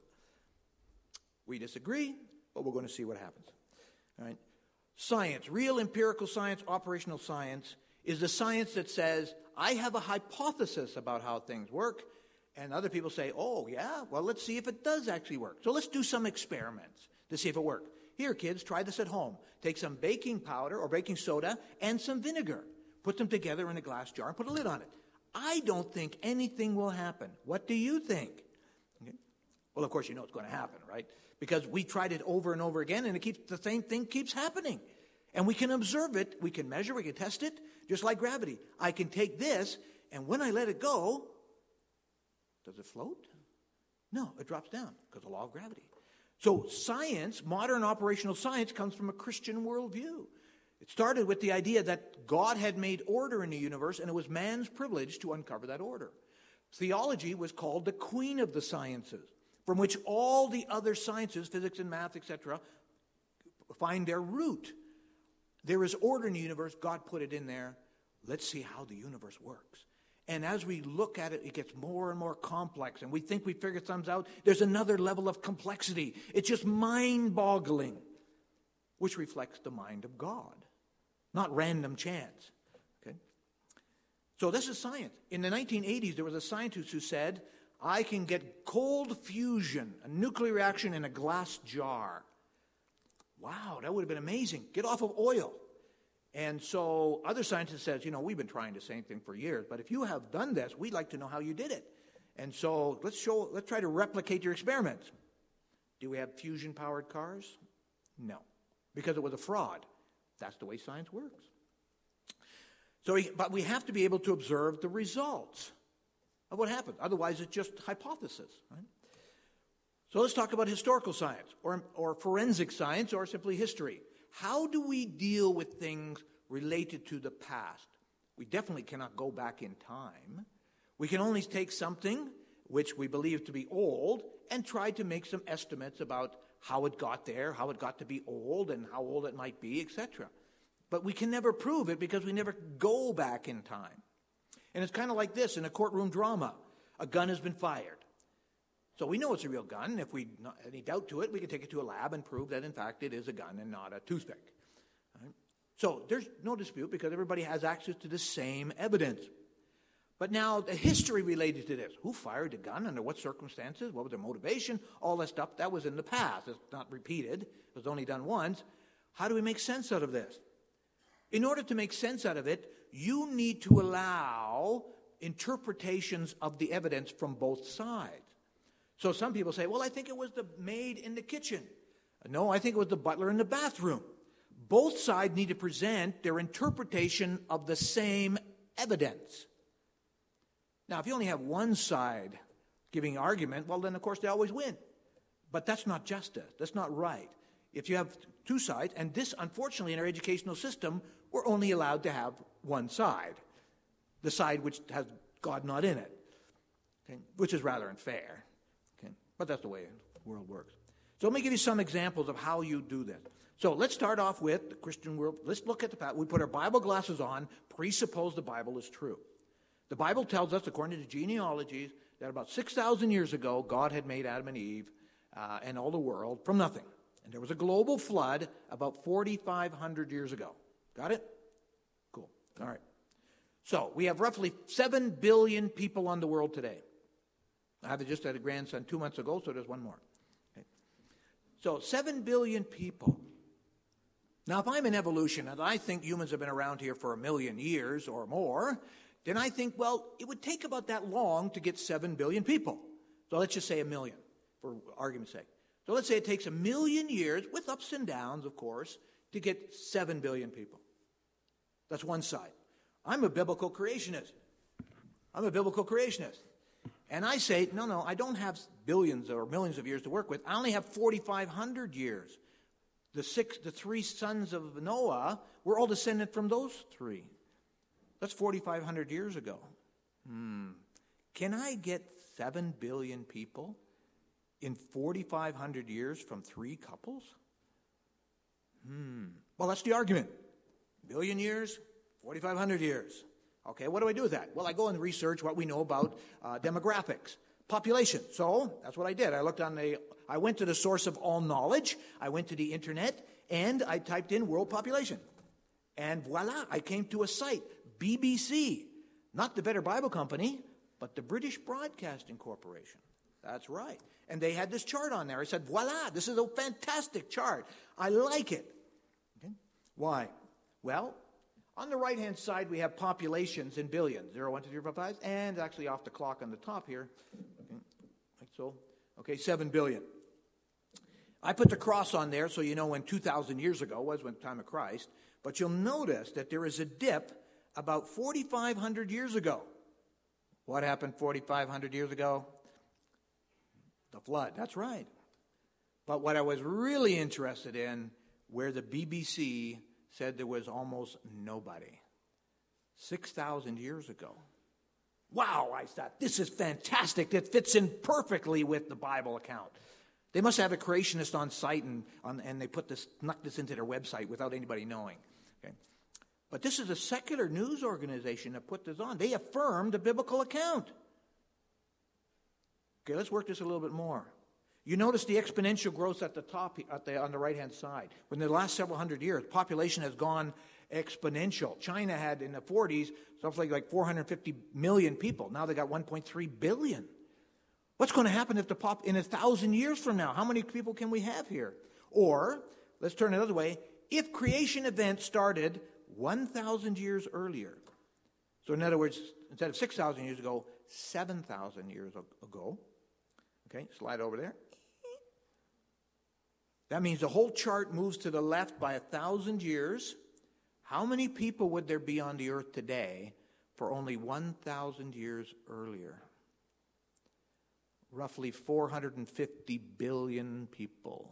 We disagree, but we're going to see what happens. All right. Science, real empirical science, operational science, is the science that says, I have a hypothesis about how things work, and other people say, oh, yeah, well, let's see if it does actually work. So let's do some experiments to see if it works. Here, kids, try this at home. Take some baking powder or baking soda and some vinegar. Put them together in a glass jar and put a lid on it. I don't think anything will happen. What do you think? Okay. Well, of course, you know it's going to happen, right? Because we tried it over and over again, and it keeps the same thing keeps happening. And we can observe it, we can measure, we can test it, just like gravity. I can take this, and when I let it go, does it float? No, it drops down because of the law of gravity. So science, modern operational science, comes from a Christian worldview. It started with the idea that God had made order in the universe, and it was man's privilege to uncover that order. Theology was called the queen of the sciences. from which all the other sciences, physics and math, et cetera, find their root. There is order in the universe. God put it in there. Let's see how the universe works. And as we look at it, it gets more and more complex, and we think we figured something out. There's another level of complexity. It's just mind-boggling, which reflects the mind of God, not random chance. Okay? So this is science. In the nineteen eighties, there was a scientist who said, I can get cold fusion, a nuclear reaction in a glass jar. Wow, that would have been amazing. Get off of oil. And so other scientists says, you know, we've been trying the same thing for years, but if you have done this, we'd like to know how you did it. And so let's show, let's try to replicate your experiments. Do we have fusion-powered cars? No, because it was a fraud. That's the way science works. So, we, but we have to be able to observe the results of what happened. Otherwise, it's just hypothesis, right? So let's talk about historical science, or, or forensic science, or simply history. How do we deal with things related to the past? We definitely cannot go back in time. We can only take something which we believe to be old and try to make some estimates about how it got there, how it got to be old, and how old it might be, et cetera. But we can never prove it because we never go back in time. And it's kind of like this in a courtroom drama. A gun has been fired. So we know it's a real gun. If we have any doubt to it, we can take it to a lab and prove that, in fact, it is a gun and not a toothpick. Right? So there's no dispute because everybody has access to the same evidence. But now the history related to this. Who fired the gun? Under what circumstances? What was their motivation? All that stuff, that was in the past. It's not repeated. It was only done once. How do we make sense out of this? In order to make sense out of it, you need to allow interpretations of the evidence from both sides. So some people say, well, I think it was the maid in the kitchen. No, I think it was the butler in the bathroom. Both sides need to present their interpretation of the same evidence. Now, if you only have one side giving argument, well, then, of course, they always win. But that's not justice. That's not right. If you have two sides, and this, unfortunately, in our educational system, we're only allowed to have one side, the side which has God not in it, okay, which is rather unfair. But that's the way the world works. So let me give you some examples of how you do this. So let's start off with the Christian world. Let's look at the past. We put our Bible glasses on, presuppose the Bible is true. The Bible tells us, according to genealogies, that about six thousand years ago, God had made Adam and Eve uh, and all the world from nothing. And there was a global flood about forty-five hundred years ago. Got it? Cool. All right. So we have roughly seven billion people on the world today. I have just had a grandson two months ago, so there's one more. Okay. So seven billion people. Now, if I'm in evolution and I think humans have been around here for a million years or more, then I think, well, it would take about that long to get seven billion people. So let's just say a million, for argument's sake. So let's say it takes a million years, with ups and downs, of course, to get seven billion people. That's one side. I'm a biblical creationist. I'm a biblical creationist. And I say, no, no, I don't have billions or millions of years to work with. I only have forty-five hundred years. The six, the three sons of Noah were all descended from those three. That's forty-five hundred years ago. Hmm. Can I get seven billion people in forty-five hundred years from three couples? Hmm. Well, that's the argument. Billion years, forty-five hundred years. Okay, what do I do with that? Well, I go and research what we know about uh, demographics, population. So that's what I did. I looked on the, I went to the source of all knowledge. I went to the internet and I typed in world population. And voila, I came to a site, B B C, not the Better Bible Company, but the British Broadcasting Corporation. That's right. And they had this chart on there. I said, voila, this is a fantastic chart. I like it. Okay. Why? Well, on the right-hand side, we have populations in billions. Zero, one, two, three, four, five, and actually off the clock on the top here. Okay, like so. Okay, seven billion. I put the cross on there so you know when two thousand years ago was, when the time of Christ. But you'll notice that there is a dip about forty-five hundred years ago. What happened forty-five hundred years ago? The flood. That's right. But what I was really interested in, where the B B C said there was almost nobody. six thousand years ago. Wow, I thought, this is fantastic. It fits in perfectly with the Bible account. They must have a creationist on site, and, on, and they put this, snuck this into their website without anybody knowing. Okay? But this is a secular news organization that put this on. They affirmed the biblical account. Okay, let's work this a little bit more. You notice the exponential growth at the top, at the, on the right-hand side. In the last several hundred years, population has gone exponential. China had, in the forties, something like four hundred fifty million people. Now they got one point three billion. What's going to happen if the pop in a thousand years from now? How many people can we have here? Or, let's turn it another way, if creation events started one thousand years earlier. So in other words, instead of six thousand years ago, seven thousand years ago. Okay, slide over there. That means the whole chart moves to the left by a thousand years. How many people would there be on the earth today for only one thousand years earlier? Roughly four hundred fifty billion people.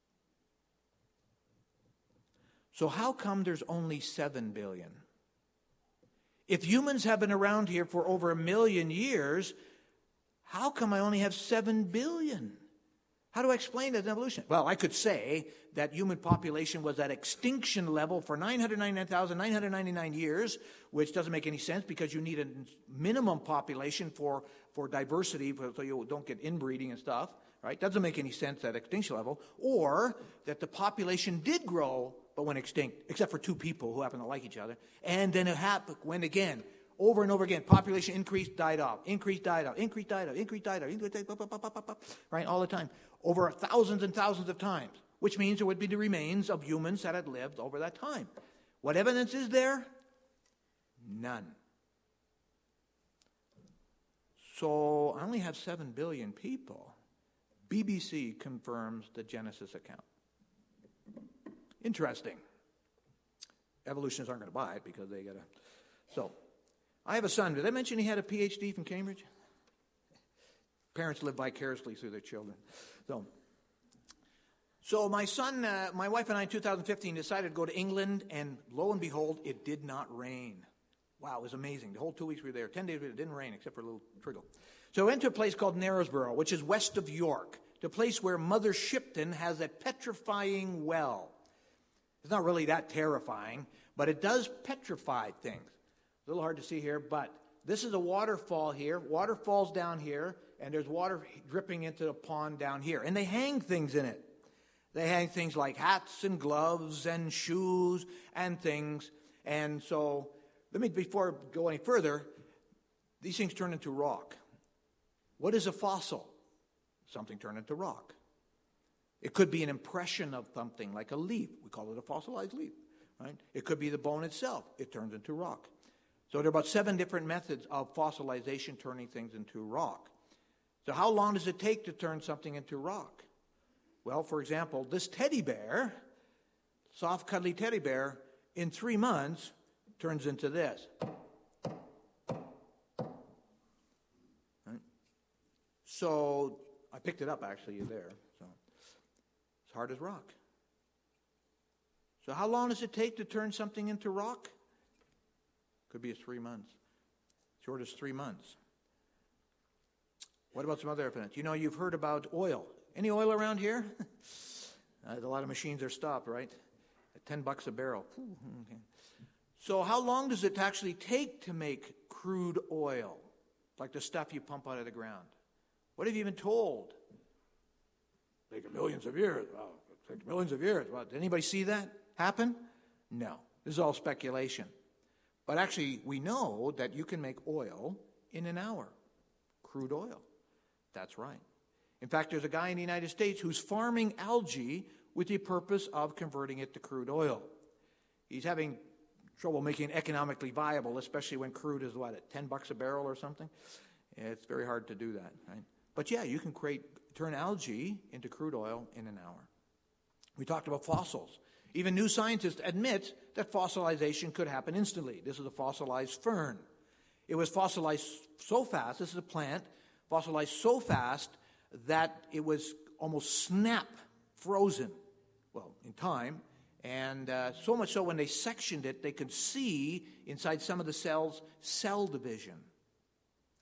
So how come there's only seven billion? If humans have been around here for over a million years, how come I only have seven billion? How do I explain that in evolution? Well, I could say that human population was at extinction level for nine hundred ninety-nine thousand nine hundred ninety-nine years, which doesn't make any sense because you need a minimum population for, for diversity so you don't get inbreeding and stuff, right? Doesn't make any sense at extinction level. Or that the population did grow but went extinct, except for two people who happen to like each other. And then it happened, went again. Over and over again, population increased, died off, increased, died off, increased, died off, increased, died off, increased, died off, right, all the time, over thousands and thousands of times, which means there would be the remains of humans that had lived over that time. What evidence is there? None. So I only have seven billion people. B B C confirms the Genesis account. Interesting. Evolutionists aren't going to buy it because they got to. So. I have a son. Did I mention he had a P H D from Cambridge? Parents live vicariously through their children. So, so my son, uh, my wife and I in two thousand fifteen decided to go to England, and lo and behold, it did not rain. Wow, it was amazing. The whole two weeks we were there. Ten days it didn't rain except for a little trickle. So we went to a place called Knaresborough, which is west of York, to a place where Mother Shipton has a petrifying well. It's not really that terrifying, but it does petrify things. A little hard to see here, but this is a waterfall here. Water falls down here, and there's water dripping into the pond down here. And they hang things in it. They hang things like hats and gloves and shoes and things. And so, let me, before I go any further, these things turn into rock. What is a fossil? Something turned into rock. It could be an impression of something, like a leaf. We call it a fossilized leaf, right? It could be the bone itself. It turns into rock. So there are about seven different methods of fossilization, turning things into rock. So how long does it take to turn something into rock? Well, for example, this teddy bear, soft, cuddly teddy bear, in three months turns into this. Right? So I picked it up, actually, there. So it's hard as rock. So how long does it take to turn something into rock? Could be as three months. Short as three months. What about some other evidence? You know, you've heard about oil. Any oil around here? uh, a lot of machines are stopped, right? At ten bucks a barrel. Okay. So how long does it actually take to make crude oil? Like the stuff you pump out of the ground. What have you been told? Take millions of years. Well, take millions of years. Well, did anybody see that happen? No. This is all speculation. But actually, we know that you can make oil in an hour. Crude oil. That's right. In fact, there's a guy in the United States who's farming algae with the purpose of converting it to crude oil. He's having trouble making it economically viable, especially when crude is, what, at ten bucks a barrel or something? It's very hard to do that, right? But yeah, you can create, turn algae into crude oil in an hour. We talked about fossils. Even new scientists admit that fossilization could happen instantly. This is a fossilized fern. It was fossilized so fast, this is a plant, fossilized so fast that it was almost snap frozen, well, in time, and uh, so much so when they sectioned it, they could see inside some of the cells cell division.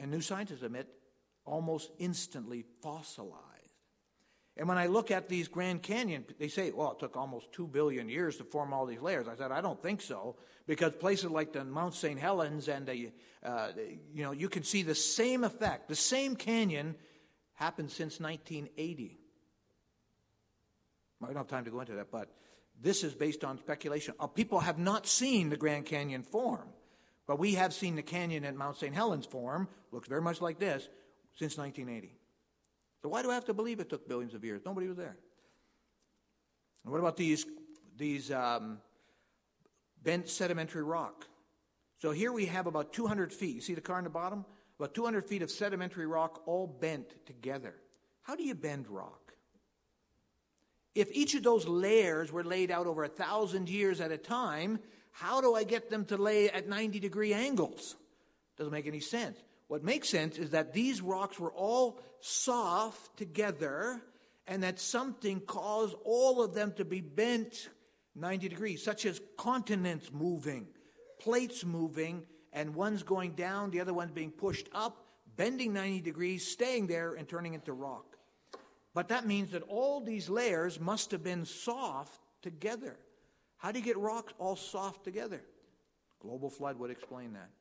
and new scientists admit, almost instantly fossilized. And when I look at these Grand Canyon, they say, well, it took almost two billion years to form all these layers. I said, I don't think so, because places like the Mount Saint Helens and, the, uh, you know, you can see the same effect. The same canyon happened since nineteen eighty. I don't have time to go into that, but this is based on speculation. Uh, people have not seen the Grand Canyon form, but we have seen the canyon at Mount Saint Helens form, looks very much like this, since nineteen eighty. So why do I have to believe it took billions of years? Nobody was there. And what about these, these um, bent sedimentary rock? So here we have about two hundred feet. You see the car in the bottom? About two hundred feet of sedimentary rock all bent together. How do you bend rock? If each of those layers were laid out over a thousand years at a time, how do I get them to lay at ninety degree angles? Doesn't make any sense. What makes sense is that these rocks were all soft together and that something caused all of them to be bent ninety degrees, such as continents moving, plates moving, and one's going down, the other one's being pushed up, bending ninety degrees, staying there, and turning into rock. But that means that all these layers must have been soft together. How do you get rocks all soft together? Global flood would explain that.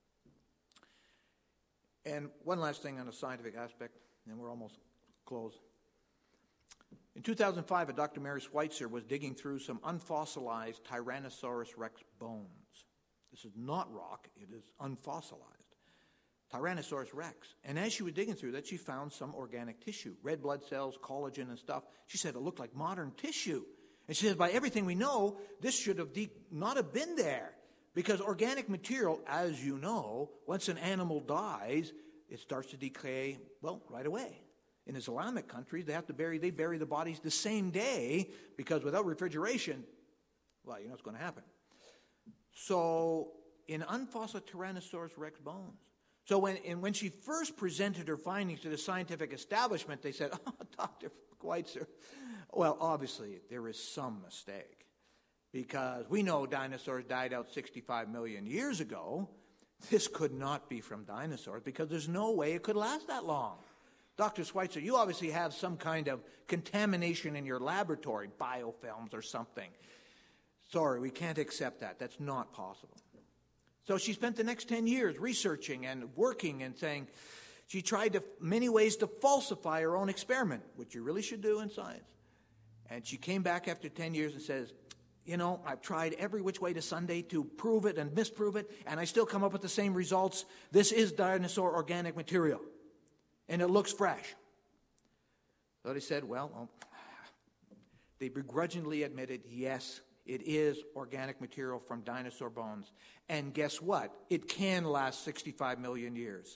And one last thing on the scientific aspect, and we're almost close. In two thousand five, a Doctor Mary Schweitzer was digging through some unfossilized Tyrannosaurus rex bones. This is not rock, it is unfossilized. Tyrannosaurus rex. And as she was digging through that, she found some organic tissue, red blood cells, collagen and stuff. She said it looked like modern tissue. And she said, by everything we know, this should have de- not have been there. Because organic material, as you know, once an animal dies, it starts to decay, well, right away. In Islamic countries, they have to bury, they bury the bodies the same day, because without refrigeration, well, you know what's going to happen. So, in unfossilized Tyrannosaurus rex bones. So when, and when she first presented her findings to the scientific establishment, they said, oh, Doctor Schweitzer, well, obviously, there is some mistake. Because we know dinosaurs died out sixty-five million years ago. This could not be from dinosaurs because there's no way it could last that long. Doctor Schweitzer, you obviously have some kind of contamination in your laboratory, biofilms or something. Sorry, we can't accept that. That's not possible. So she spent the next ten years researching and working and saying, she tried to, many ways to falsify her own experiment, which you really should do in science. And she came back after ten years and says, you know, I've tried every which way to Sunday to prove it and misprove it, and I still come up with the same results. This is dinosaur organic material, and it looks fresh. So they said, well, well, they begrudgingly admitted, yes, it is organic material from dinosaur bones. And guess what? It can last sixty-five million years.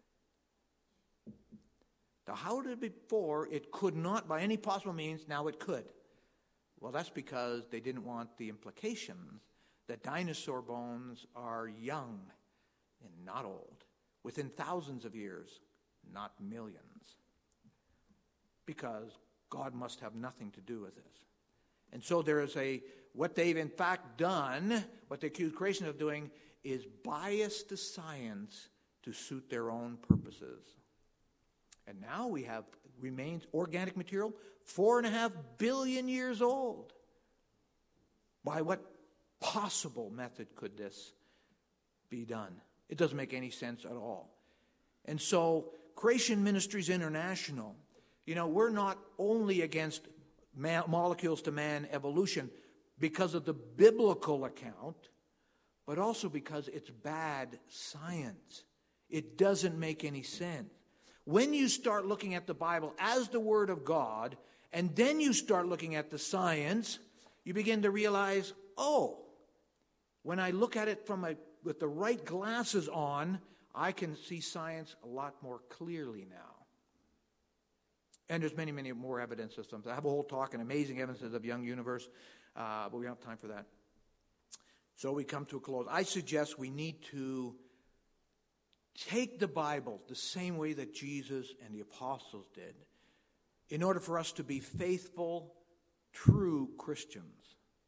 Now, how did it before it could not by any possible means, now it could? Well, that's because they didn't want the implications that dinosaur bones are young and not old, within thousands of years, not millions. Because God must have nothing to do with this. And so there is a, what they've in fact done, what they accuse creation of doing, is bias the science to suit their own purposes. And now we have remains organic material four and a half billion years old. By what possible method could this be done? It doesn't make any sense at all. And so Creation Ministries International, you know, we're not only against ma- molecules to man evolution because of the biblical account, but also because it's bad science. It doesn't make any sense. When you start looking at the Bible as the Word of God, and then you start looking at the science, you begin to realize, oh, when I look at it from a, with the right glasses on, I can see science a lot more clearly now. And there's many, many more evidence systems. I have a whole talk on amazing evidences of young universe, uh, but we don't have time for that. So we come to a close. I suggest we need to take the Bible the same way that Jesus and the apostles did in order for us to be faithful, true Christians.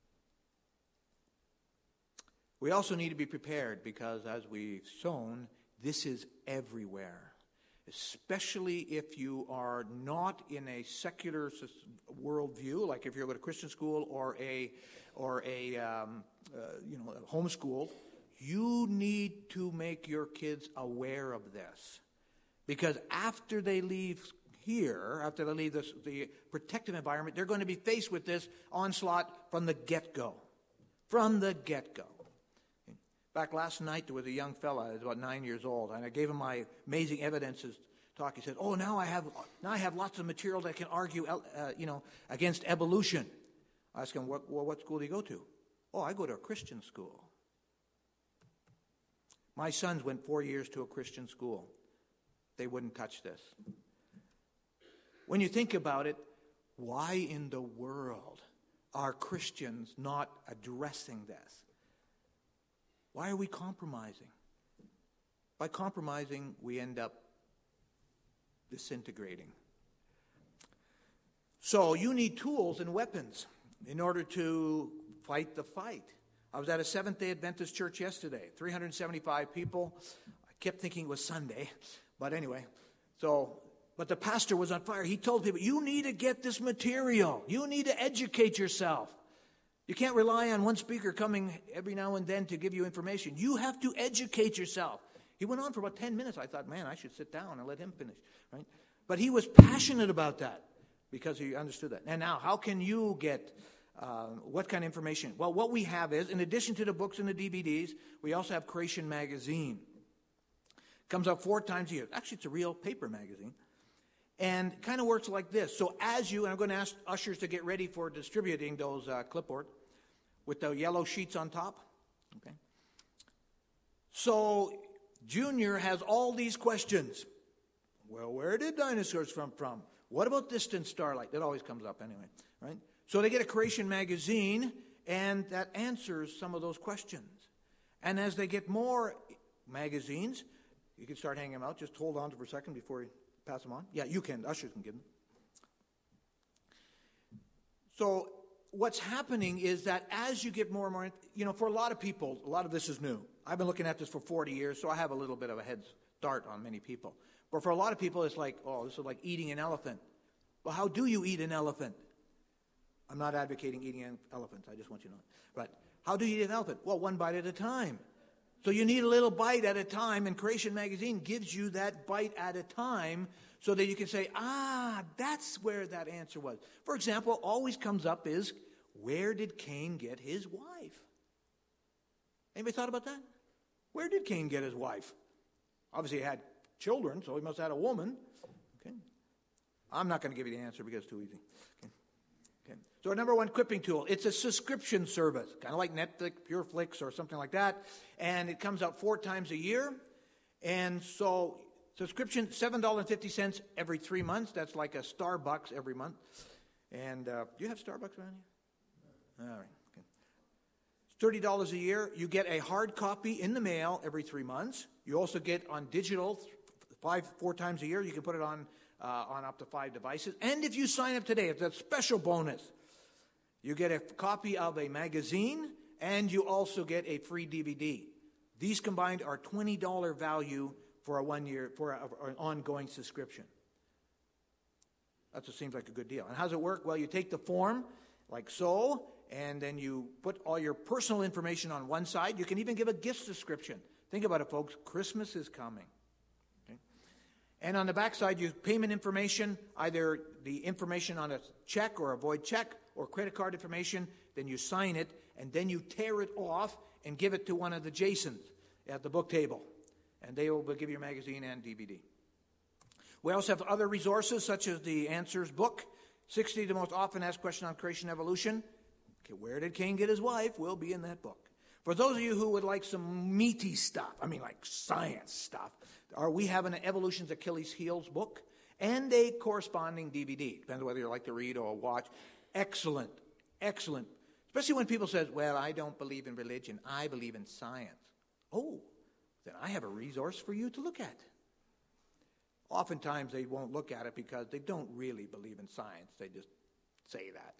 We also need to be prepared because, as we've shown, This is everywhere, especially if you are not in a secular worldview, like if you're at a Christian school or a or a um, uh, you know a homeschool. You need to make your kids aware of this, because after they leave here, after they leave this, the protective environment, they're going to be faced with this onslaught from the get-go. From the get-go. Back last night, there was a young fella, he was about nine years old, and I gave him my amazing evidences talk. He said, "Oh, now I have now I have lots of material that can argue, uh, you know, against evolution." I asked him, "What, well, what school do you go to?" "Oh, I go to a Christian school." My sons went four years to a Christian school. They wouldn't touch this. When you think about it, why in the world are Christians not addressing this? Why are we compromising? By compromising, we end up disintegrating. So you need tools and weapons in order to fight the fight. I was at a Seventh-day Adventist church yesterday, three hundred seventy-five people. I kept thinking it was Sunday, but anyway. So, but the pastor was on fire. He told people, you need to get this material. You need to educate yourself. You can't rely on one speaker coming every now and then to give you information. You have to educate yourself. He went on for about ten minutes. I thought, man, I should sit down and let him finish, right? But he was passionate about that because he understood that. And now, how can you get... Uh, what kind of information? Well, what we have is, in addition to the books and the D V Ds, we also have Creation Magazine. Comes out four times a year. Actually, it's a real paper magazine. And it kind of works like this. So as you, and I'm going to ask ushers to get ready for distributing those uh, clipboard with the yellow sheets on top. Okay. So Junior has all these questions. Well, where did dinosaurs come from? What about distant starlight? That always comes up anyway, right? So they get a Creation Magazine, and that answers some of those questions. And as they get more magazines, you can start hanging them out. Just hold on for a second before you pass them on. Yeah, you can. Ushers can give them. So what's happening is that as you get more and more, you know, for a lot of people, a lot of this is new. I've been looking at this for forty years, so I have a little bit of a head start on many people. But for a lot of people, it's like, oh, this is like eating an elephant. Well, how do you eat an elephant? I'm not advocating eating elephants. I just want you to know. But how do you eat an elephant? Well, one bite at a time. So you need a little bite at a time, and Creation Magazine gives you that bite at a time so that you can say, ah, that's where that answer was. For example, always comes up is, where did Cain get his wife? Anybody thought about that? Where did Cain get his wife? Obviously he had children, so he must have had a woman. Okay. I'm not going to give you the answer because it's too easy. Okay. Okay. So our number one equipping tool, it's a subscription service, kind of like Netflix, PureFlix, or something like that. And it comes out four times a year. And so subscription, seven dollars and fifty cents every three months. That's like a Starbucks every month. And uh, do you have Starbucks around here? All right. Okay. It's thirty dollars a year. You get a hard copy in the mail every three months. You also get on digital five, four times a year. You can put it on Uh, on up to five devices. And if you sign up today, it's a special bonus. You get a copy of a magazine, and you also get a free D V D. These combined are twenty dollars value for a one-year, for a, an ongoing subscription. That just seems like a good deal. And how does it work? Well, you take the form, like so, and then you put all your personal information on one side. You can even give a gift subscription. Think about it, folks. Christmas is coming. And on the back side, you payment information, either the information on a check or a void check or credit card information. Then you sign it, and then you tear it off and give it to one of the Jasons at the book table. And they will give you your magazine and D V D. We also have other resources, such as the Answers book, sixty the most often asked questions on creation evolution. Okay, where did Cain get his wife? Will be in that book. For those of you who would like some meaty stuff, I mean like science stuff, Or we have an Evolution's Achilles Heels book and a corresponding D V D. Depends on whether you like to read or watch. Excellent, excellent. Especially when people say, well, I don't believe in religion. I believe in science. Oh, then I have a resource for you to look at. Oftentimes they won't look at it because they don't really believe in science. They just say that.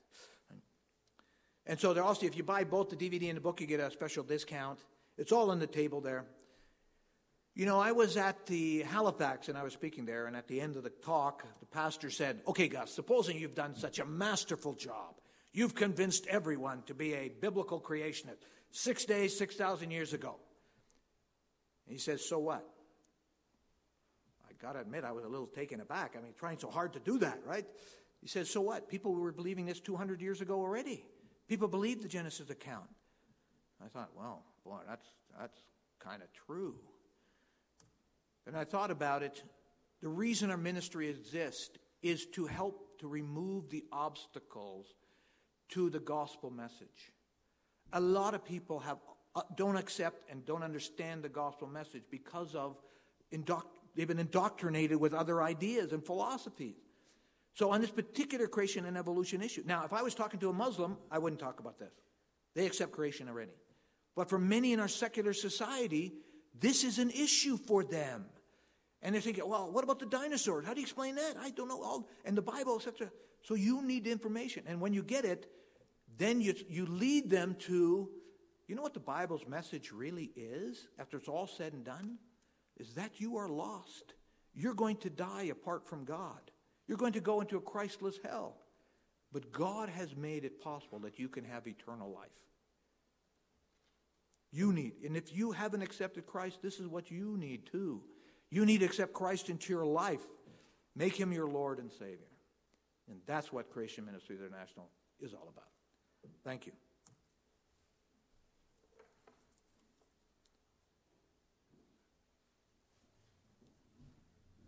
And so they're also, if you buy both the D V D and the book, you get a special discount. It's all on the table there. You know, I was at the Halifax, and I was speaking there, and at the end of the talk, the pastor said, okay, Gus, supposing you've done such a masterful job, you've convinced everyone to be a biblical creationist, six days, six thousand years ago. And he says, so what? I got to admit, I was a little taken aback. I mean, trying so hard to do that, right? He says, so what? People were believing this two hundred years ago already. People believed the Genesis account. I thought, well, boy, that's, that's kind of true. And I thought about it. The reason our ministry exists is to help to remove the obstacles to the gospel message. A lot of people have uh, don't accept and don't understand the gospel message because of indoct- they've been indoctrinated with other ideas and philosophies. So on this particular creation and evolution issue, now if I was talking to a Muslim, I wouldn't talk about this. They accept creation already. But for many in our secular society, this is an issue for them. And they're thinking, well, what about the dinosaurs? How do you explain that? I don't know. All, and the Bible, et cetera. So you need the information. And when you get it, then you, you lead them to, you know what the Bible's message really is, after it's all said and done? Is that you are lost. You're going to die apart from God. You're going to go into a Christless hell. But God has made it possible that you can have eternal life. You need, and if you haven't accepted Christ, this is what you need too. You need to accept Christ into your life. Make him your Lord and Savior. And that's what Creation Ministries International is all about. Thank you.